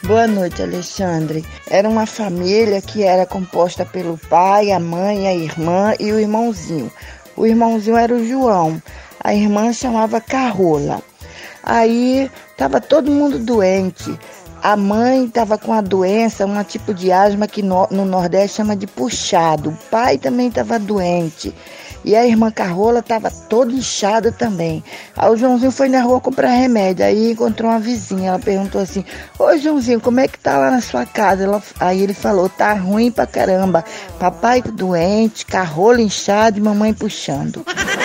Boa noite, Alexandre. Era uma família que era composta pelo pai, a mãe, a irmã e o irmãozinho. O irmãozinho era o João, a irmã chamava Carola. Aí estava todo mundo doente. A mãe estava com a doença, um tipo de asma que no Nordeste chama de puxado. O pai também estava doente. E a irmã Carola estava toda inchada também. Aí o Joãozinho foi na rua comprar remédio. Aí encontrou uma vizinha. Ela perguntou assim: ô Joãozinho, como é que tá lá na sua casa? Aí ele falou: tá ruim pra caramba. Papai doente, Carola inchada e mamãe puxando.